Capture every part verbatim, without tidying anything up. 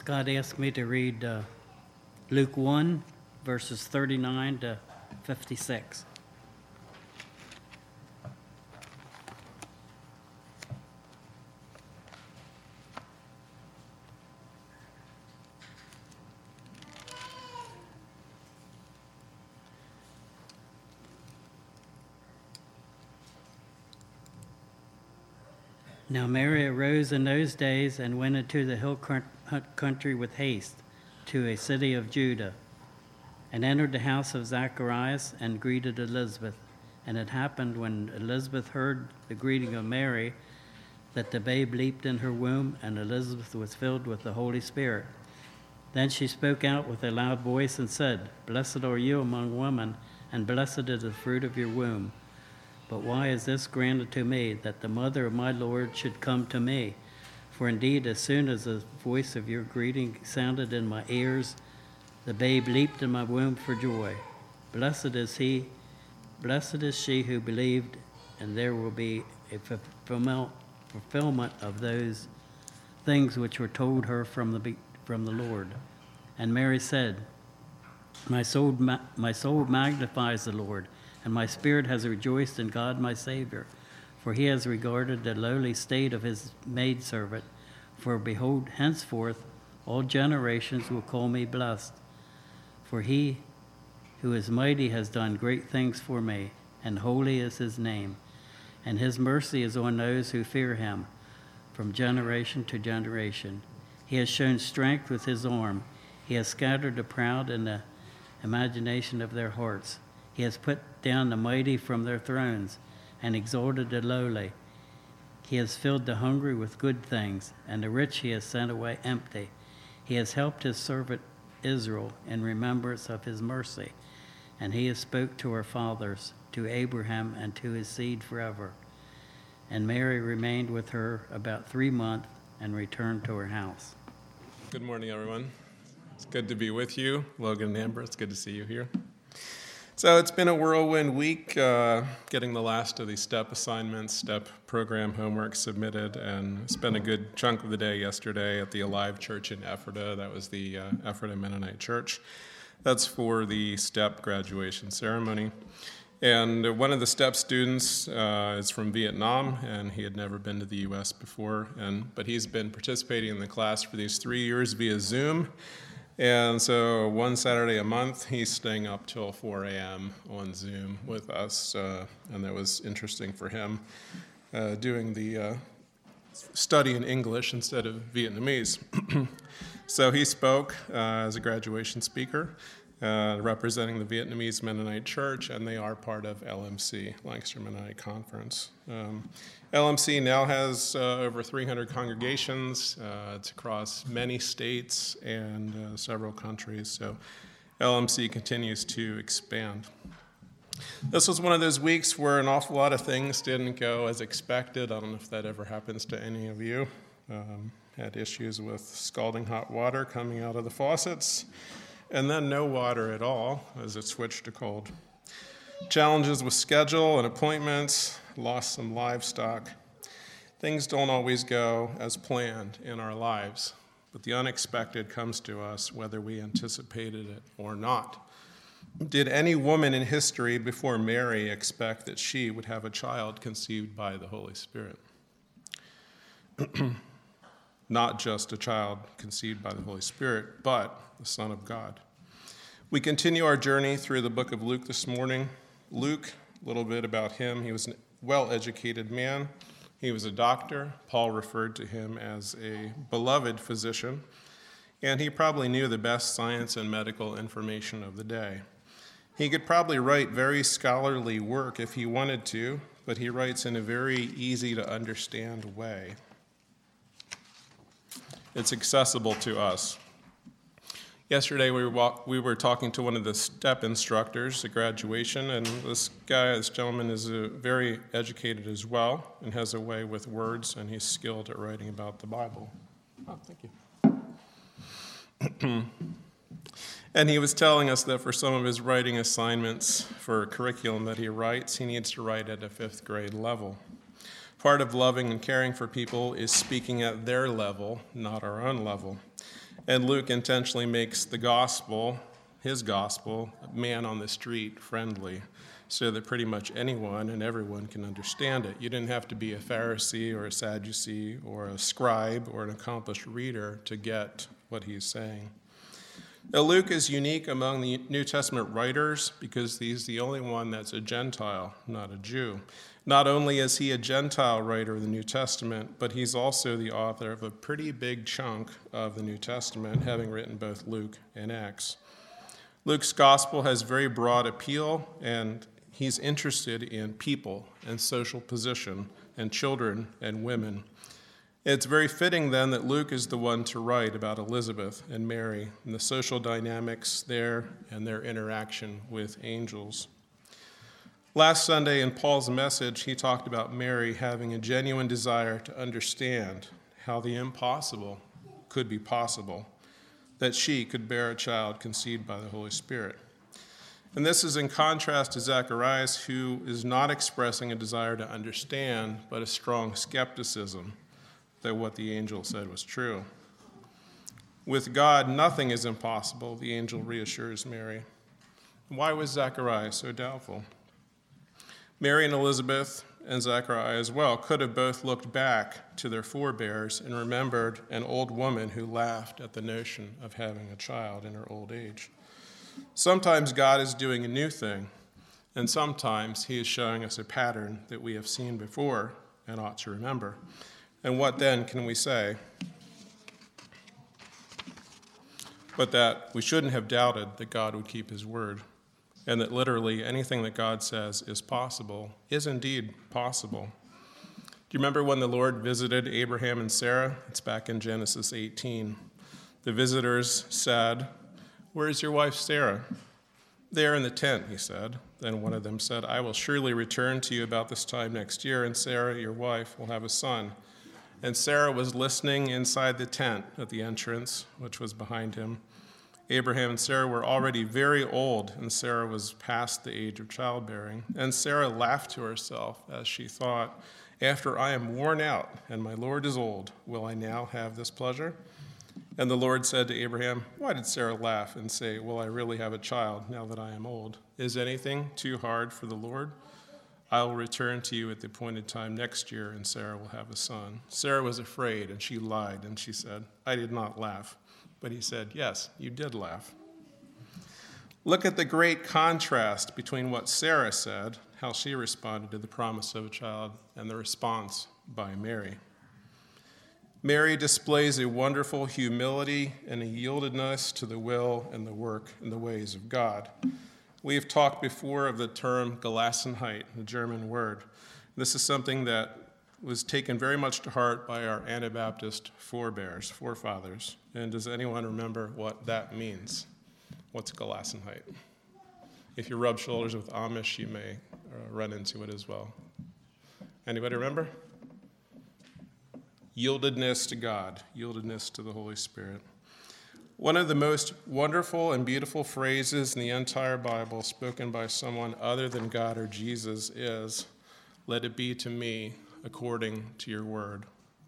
God asked me to read uh, Luke one, verses thirty-nine to fifty-six. Now Mary arose in those days and went into the hill country with haste to a city of Judah, and entered the house of Zacharias and greeted Elizabeth. And it happened when Elizabeth heard the greeting of Mary that the babe leaped in her womb, and Elizabeth was filled with the Holy Spirit. Then she spoke out with a loud voice and said, "Blessed are you among women, and blessed is the fruit of your womb. But why is this granted to me, that the mother of my Lord should come to me? For indeed, as soon as the voice of your greeting sounded in my ears, the babe leaped in my womb for joy. Blessed is he, blessed is she who believed, and there will be a fulfillment of those things which were told her from the from the Lord." And Mary said, "My soul, my soul magnifies the Lord, and my spirit has rejoiced in God my Savior, for he has regarded the lowly state of his maidservant. For behold, henceforth all generations will call me blessed. For he who is mighty has done great things for me, and holy is his name. And his mercy is on those who fear him from generation to generation. He has shown strength with his arm. He has scattered the proud in the imagination of their hearts. He has put down the mighty from their thrones and exalted the lowly. He has filled the hungry with good things, and the rich he has sent away empty. He has helped his servant Israel in remembrance of his mercy, and he has spoke to our fathers, to Abraham, and to his seed forever." And Mary remained with her about three months and returned to her house. Good morning, everyone. It's good to be with you. Logan and Amber, it's good to see you here. So it's been a whirlwind week, uh, getting the last of the STEP assignments, STEP program homework submitted, and spent a good chunk of the day yesterday at the Alive Church in Ephrata. That was the uh, Ephrata Mennonite Church. That's for the STEP graduation ceremony. And one of the STEP students uh, is from Vietnam, and he had never been to the U S before, and but he's been participating in the class for these three years via Zoom. And so one Saturday a month, he's staying up till four a.m. on Zoom with us, uh, and that was interesting for him, uh, doing the uh, study in English instead of Vietnamese. So he spoke uh, as a graduation speaker, uh, representing the Vietnamese Mennonite Church, and they are part of L M C, Lancaster Mennonite Conference. Um, L M C now has uh, over three hundred congregations. Uh, it's across many states and uh, several countries, so L M C continues to expand. This was one of those weeks where an awful lot of things didn't go as expected. I don't know if that ever happens to any of you. Um, had issues with scalding hot water coming out of the faucets, and then no water at all as it switched to cold. Challenges with schedule and appointments, lost some livestock. Things don't always go as planned in our lives, but the unexpected comes to us whether we anticipated it or not. Did any woman in history before Mary expect that she would have a child conceived by the Holy Spirit? Not just a child conceived by the Holy Spirit, but the Son of God. We continue our journey through the book of Luke this morning. Luke, a little bit about him. He was a well-educated man. He was a doctor. Paul referred to him as a beloved physician, and he probably knew the best science and medical information of the day. He could probably write very scholarly work if he wanted to, but he writes in a very easy-to-understand way. It's accessible to us. Yesterday, we were, walk, we were talking to one of the STEP instructors at graduation, and this guy, this gentleman, is a, very educated as well and has a way with words, and he's skilled at writing about the Bible. Oh, thank you. And he was telling us that for some of his writing assignments for a curriculum that he writes, he needs to write at a fifth grade level. Part of loving and caring for people is speaking at their level, not our own level. And Luke intentionally makes the gospel, his gospel, man on the street friendly, so that pretty much anyone and everyone can understand it. You didn't have to be a Pharisee or a Sadducee or a scribe or an accomplished reader to get what he's saying. Now, Luke is unique among the New Testament writers because he's the only one that's a Gentile, not a Jew. Not only is he a Gentile writer of the New Testament, but he's also the author of a pretty big chunk of the New Testament, having written both Luke and Acts. Luke's gospel has very broad appeal, and he's interested in people and social position and children and women. It's very fitting then that Luke is the one to write about Elizabeth and Mary and the social dynamics there and their interaction with angels. Last Sunday in Paul's message, he talked about Mary having a genuine desire to understand how the impossible could be possible, that she could bear a child conceived by the Holy Spirit. And this is in contrast to Zacharias, who is not expressing a desire to understand, but a strong skepticism that what the angel said was true. With God, nothing is impossible, the angel reassures Mary. Why was Zacharias so doubtful? Mary and Elizabeth and Zechariah as well could have both looked back to their forebears and remembered an old woman who laughed at the notion of having a child in her old age. Sometimes God is doing a new thing, and sometimes he is showing us a pattern that we have seen before and ought to remember. And what then can we say? But that we shouldn't have doubted that God would keep his word, and that literally anything that God says is possible is indeed possible. Do you remember when the Lord visited Abraham and Sarah? It's back in Genesis eighteen. The visitors said, "Where is your wife Sarah?" "There in the tent," he said. Then one of them said, "I will surely return to you about this time next year, and Sarah, your wife, will have a son." And Sarah was listening inside the tent at the entrance, which was behind him. Abraham and Sarah were already very old, and Sarah was past the age of childbearing. And Sarah laughed to herself as she thought, "After I am worn out and my Lord is old, will I now have this pleasure?" And the Lord said to Abraham, "Why did Sarah laugh and say, 'Will I really have a child now that I am old?' Is anything too hard for the Lord? I will return to you at the appointed time next year, and Sarah will have a son." Sarah was afraid, and she lied, and she said, "I did not laugh." But he said, "Yes, you did laugh." Look at the great contrast between what Sarah said, how she responded to the promise of a child, and the response by Mary. Mary displays a wonderful humility and a yieldedness to the will and the work and the ways of God. We have talked before of the term Gelassenheit, the German word. This is something that was taken very much to heart by our Anabaptist forebears, forefathers. And does anyone remember what that means? What's Gelassenheit? If you rub shoulders with Amish, you may uh, run into it as well. Anybody remember? Yieldedness to God, yieldedness to the Holy Spirit. One of the most wonderful and beautiful phrases in the entire Bible spoken by someone other than God or Jesus is, "Let it be to me according to your word."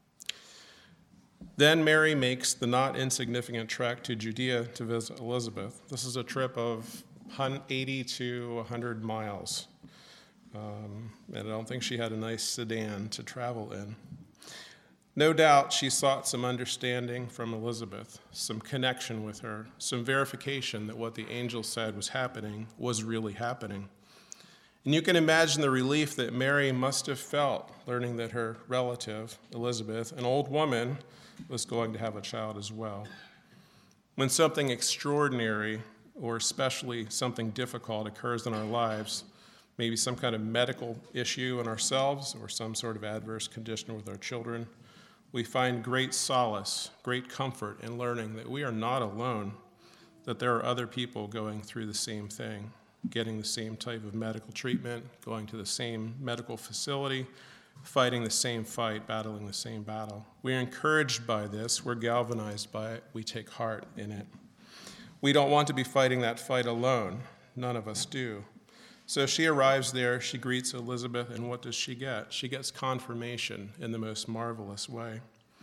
Then Mary makes the not insignificant trek to Judea to visit Elizabeth. This is a trip of eighty to one hundred miles. Um, and I don't think she had a nice sedan to travel in. No doubt she sought some understanding from Elizabeth, some connection with her, some verification that what the angel said was happening was really happening. And you can imagine the relief that Mary must have felt learning that her relative, Elizabeth, an old woman, was going to have a child as well. When something extraordinary, or especially something difficult, occurs in our lives, maybe some kind of medical issue in ourselves or some sort of adverse condition with our children, we find great solace, great comfort in learning that we are not alone, that there are other people going through the same thing, getting the same type of medical treatment, going to the same medical facility, fighting the same fight, battling the same battle. We are encouraged by this. We're galvanized by it. We take heart in it. We don't want to be fighting that fight alone. None of us do. So she arrives there, she greets Elizabeth, and what does she get? She gets confirmation in the most marvelous way.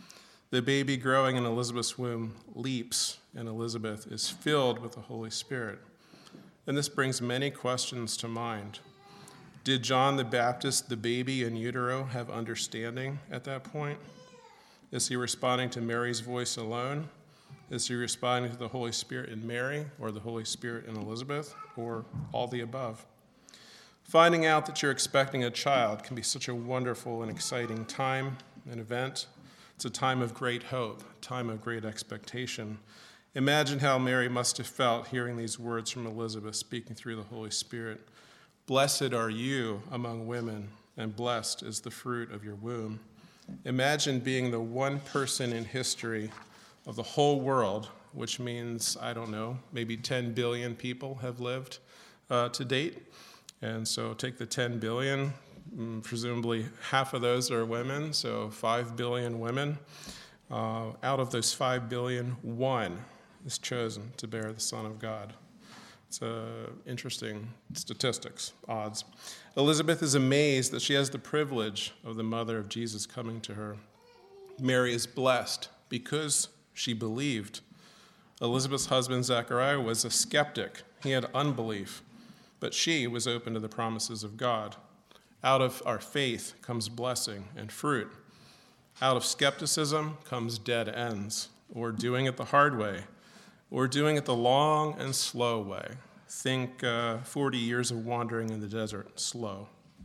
The baby growing in Elizabeth's womb leaps, and Elizabeth is filled with the Holy Spirit. And this brings many questions to mind. Did John the Baptist, the baby in utero, have understanding at that point? Is he responding to Mary's voice alone? Is he responding to the Holy Spirit in Mary, or the Holy Spirit in Elizabeth, or all the above? Finding out that you're expecting a child can be such a wonderful and exciting time and event. It's a time of great hope, a time of great expectation. Imagine how Mary must have felt hearing these words from Elizabeth speaking through the Holy Spirit. Blessed are you among women, and blessed is the fruit of your womb. Imagine being the one person in history of the whole world, which means, I don't know, maybe ten billion people have lived uh, to date. And so take the ten billion, presumably half of those are women, so five billion women. Uh, out of those five billion, one is chosen to bear the Son of God. It's uh, interesting statistics, odds. Elizabeth is amazed that she has the privilege of the mother of Jesus coming to her. Mary is blessed because she believed. Elizabeth's husband, Zechariah, was a skeptic. He had unbelief, but she was open to the promises of God. Out of our faith comes blessing and fruit. Out of skepticism comes dead ends, or doing it the hard way, or doing it the long and slow way. Think uh, forty years of wandering in the desert, slow.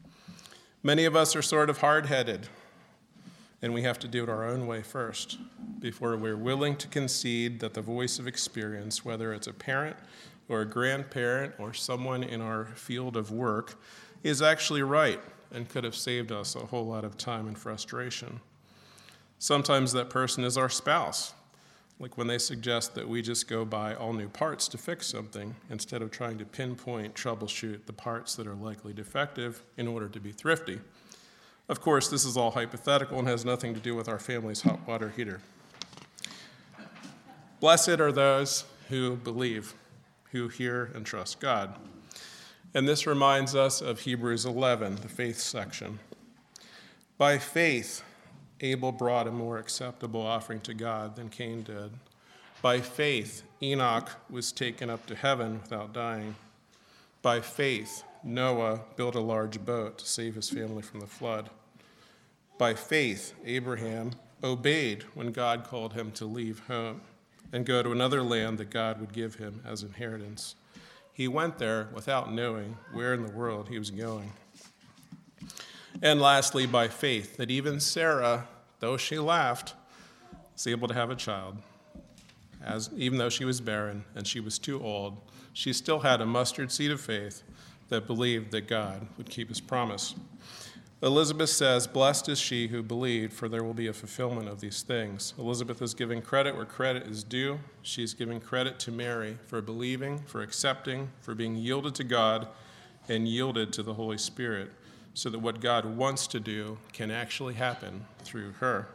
Many of us are sort of hard-headed, and we have to do it our own way first before we're willing to concede that the voice of experience, whether it's a parent or a grandparent or someone in our field of work, is actually right and could have saved us a whole lot of time and frustration. Sometimes that person is our spouse, like when they suggest that we just go buy all new parts to fix something instead of trying to pinpoint, troubleshoot the parts that are likely defective in order to be thrifty. Of course, this is all hypothetical and has nothing to do with our family's hot water heater. Blessed are those who believe, who hear and trust God. And this reminds us of Hebrews eleven, the faith section. By faith, Abel brought a more acceptable offering to God than Cain did. By faith, Enoch was taken up to heaven without dying. By faith, Noah built a large boat to save his family from the flood. By faith, Abraham obeyed when God called him to leave home and go to another land that God would give him as inheritance. He went there without knowing where in the world he was going. And lastly, by faith, that even Sarah, though she laughed, was able to have a child. As, even though she was barren and she was too old, she still had a mustard seed of faith that believed that God would keep his promise. Elizabeth says, "Blessed is she who believed, for there will be a fulfillment of these things." Elizabeth is giving credit where credit is due. She's giving credit to Mary for believing, for accepting, for being yielded to God and yielded to the Holy Spirit, so that what God wants to do can actually happen through her.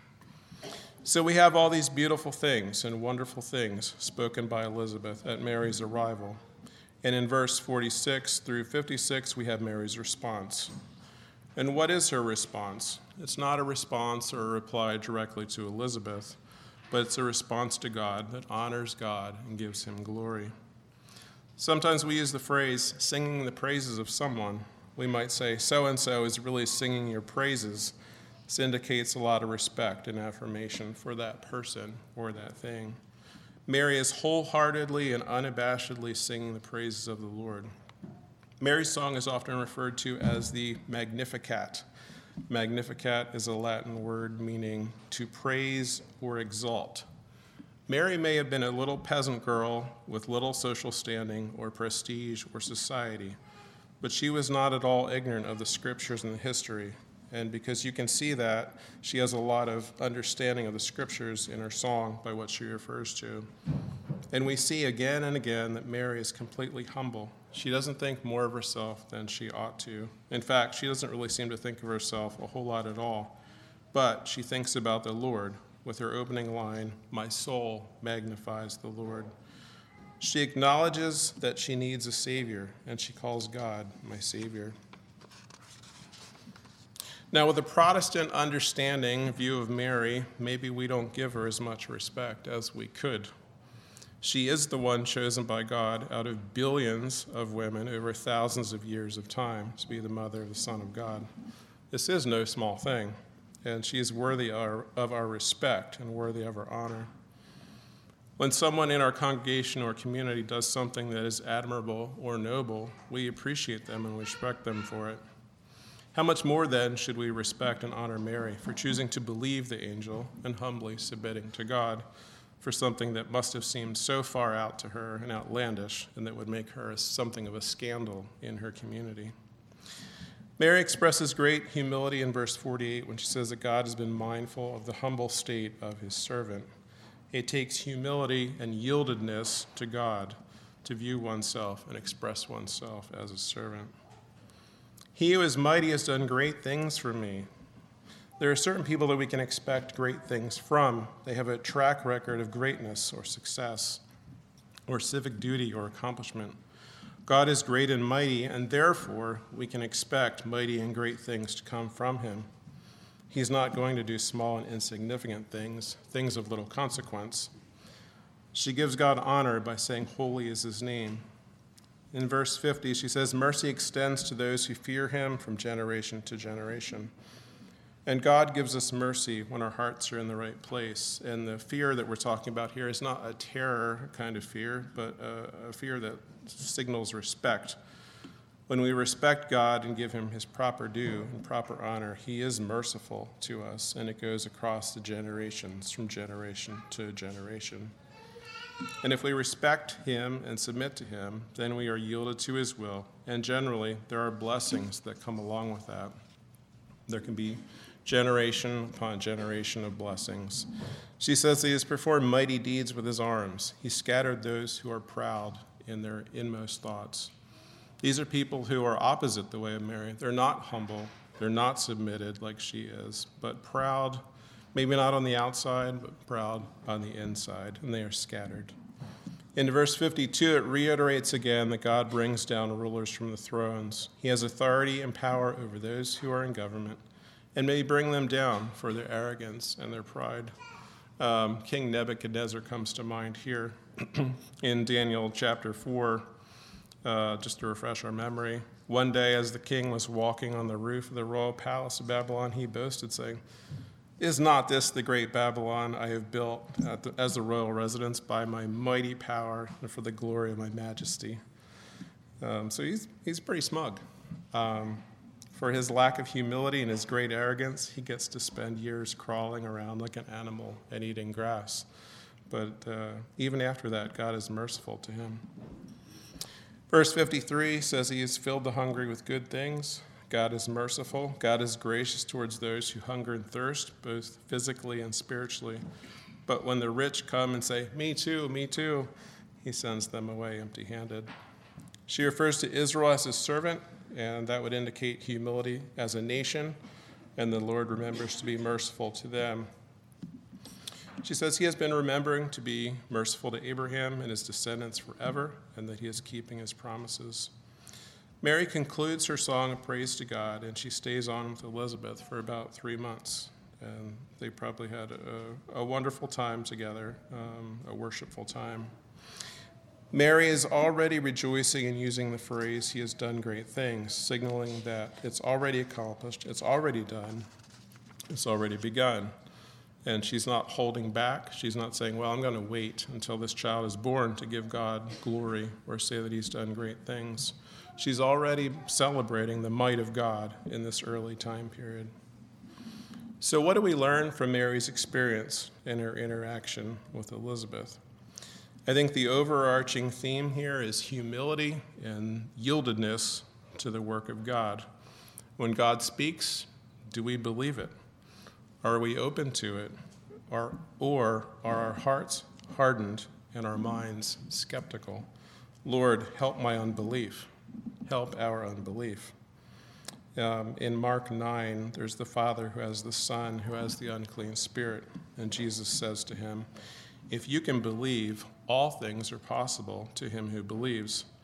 So we have all these beautiful things and wonderful things spoken by Elizabeth at Mary's arrival. And in verse forty-six through fifty-six, we have Mary's response. And what is her response? It's not a response or a reply directly to Elizabeth, but it's a response to God that honors God and gives him glory. Sometimes we use the phrase singing the praises of someone. We might say, so-and-so is really singing your praises. This indicates a lot of respect and affirmation for that person or that thing. Mary is wholeheartedly and unabashedly singing the praises of the Lord. Mary's song is often referred to as the Magnificat. Magnificat is a Latin word meaning to praise or exalt. Mary may have been a little peasant girl with little social standing or prestige or society, but she was not at all ignorant of the scriptures and the history. And because you can see that, she has a lot of understanding of the scriptures in her song by what she refers to. And we see again and again that Mary is completely humble. She doesn't think more of herself than she ought to. In fact, she doesn't really seem to think of herself a whole lot at all. But she thinks about the Lord with her opening line, "My soul magnifies the Lord." She acknowledges that she needs a Savior, and she calls God my Savior. Now, with a Protestant understanding view of Mary, maybe we don't give her as much respect as we could. She is the one chosen by God out of billions of women over thousands of years of time to be the mother of the Son of God. This is no small thing, and she is worthy of our respect and worthy of our honor. When someone in our congregation or community does something that is admirable or noble, we appreciate them and respect them for it. How much more, then, should we respect and honor Mary for choosing to believe the angel and humbly submitting to God for something that must have seemed so far out to her and outlandish, and that would make her something of a scandal in her community? Mary expresses great humility in verse forty-eight when she says that God has been mindful of the humble state of his servant. It takes humility and yieldedness to God to view oneself and express oneself as a servant. He who is mighty has done great things for me. There are certain people that we can expect great things from. They have a track record of greatness or success or civic duty or accomplishment. God is great and mighty, and therefore we can expect mighty and great things to come from him. He's not going to do small and insignificant things, things of little consequence. She gives God honor by saying, "Holy is his name." In verse fifty, she says, "Mercy extends to those who fear him from generation to generation." And God gives us mercy when our hearts are in the right place. And the fear that we're talking about here is not a terror kind of fear, but a, a fear that signals respect. When we respect God and give him his proper due and proper honor, he is merciful to us, and it goes across the generations, from generation to generation. And if we respect him and submit to him, then we are yielded to his will, and generally there are blessings that come along with that. There can be generation upon generation of blessings. She says he has performed mighty deeds with his arms. He scattered those who are proud in their inmost thoughts. These are people who are opposite the way of Mary. They're not humble. They're not submitted like she is, but proud, maybe not on the outside, but proud on the inside, and they are scattered. In verse fifty-two, it reiterates again that God brings down rulers from the thrones. He has authority and power over those who are in government, and may bring them down for their arrogance and their pride. Um, King Nebuchadnezzar comes to mind here in Daniel chapter four, uh, just to refresh our memory. One day, as the king was walking on the roof of the royal palace of Babylon, he boasted, saying, "Is not this the great Babylon I have built at the, as the royal residence by my mighty power and for the glory of my majesty?" Um, so he's he's pretty smug. Um, for his lack of humility and his great arrogance, he gets to spend years crawling around like an animal and eating grass. But uh, even after that, God is merciful to him. Verse fifty-three says he has filled the hungry with good things. God is merciful. God is gracious towards those who hunger and thirst, both physically and spiritually. But when the rich come and say, "Me too, me too," he sends them away empty-handed. She refers to Israel as his servant, and that would indicate humility as a nation, and the Lord remembers to be merciful to them. She says he has been remembering to be merciful to Abraham and his descendants forever, and that he is keeping his promises. Mary concludes her song of praise to God, and she stays on with Elizabeth for about three months. And they probably had a, a wonderful time together, um, a worshipful time. Mary is already rejoicing and using the phrase, "He has done great things," signaling that it's already accomplished, it's already done, it's already begun. And she's not holding back. She's not saying, "Well, I'm going to wait until this child is born to give God glory or say that he's done great things." She's already celebrating the might of God in this early time period. So what do we learn from Mary's experience in her interaction with Elizabeth? I think the overarching theme here is humility and yieldedness to the work of God. When God speaks, do we believe it? Are we open to it? Or, or are our hearts hardened and our minds skeptical? Lord, help my unbelief. Help our unbelief. Um, in Mark nine, there's the father who has the son who has the unclean spirit. And Jesus says to him, "If you can believe, all things are possible to him who believes."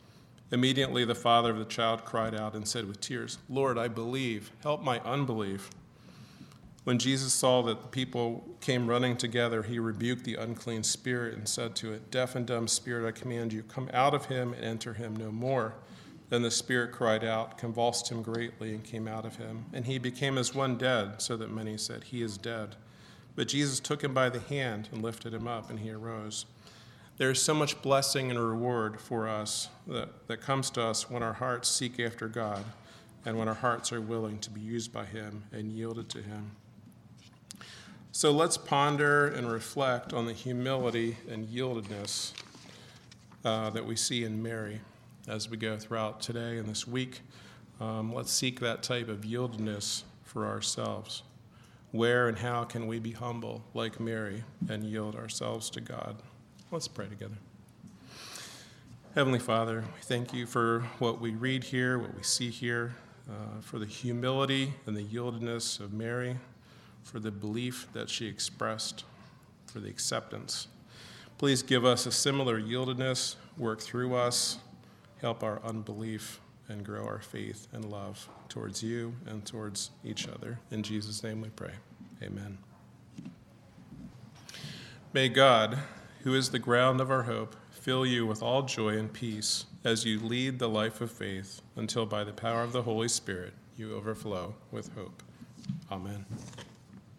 Immediately the father of the child cried out and said with tears, "Lord, I believe. Help my unbelief." When Jesus saw that the people came running together, he rebuked the unclean spirit and said to it, "Deaf and dumb spirit, I command you, come out of him and enter him no more." Then the spirit cried out, convulsed him greatly, and came out of him. And he became as one dead, so that many said, "He is dead." But Jesus took him by the hand and lifted him up, and he arose. There is so much blessing and reward for us that, that comes to us when our hearts seek after God and when our hearts are willing to be used by him and yielded to him. So let's ponder and reflect on the humility and yieldedness uh, that we see in Mary as we go throughout today and this week. Um, let's seek that type of yieldedness for ourselves. Where and how can we be humble like Mary and yield ourselves to God? Let's pray together. Heavenly Father, we thank you for what we read here, what we see here, uh, for the humility and the yieldedness of Mary, for the belief that she expressed, for the acceptance. Please give us a similar yieldedness, work through us, help our unbelief, and grow our faith and love towards you and towards each other. In Jesus' name we pray. Amen. May God, who is the ground of our hope, fill you with all joy and peace as you lead the life of faith until by the power of the Holy Spirit you overflow with hope. Amen.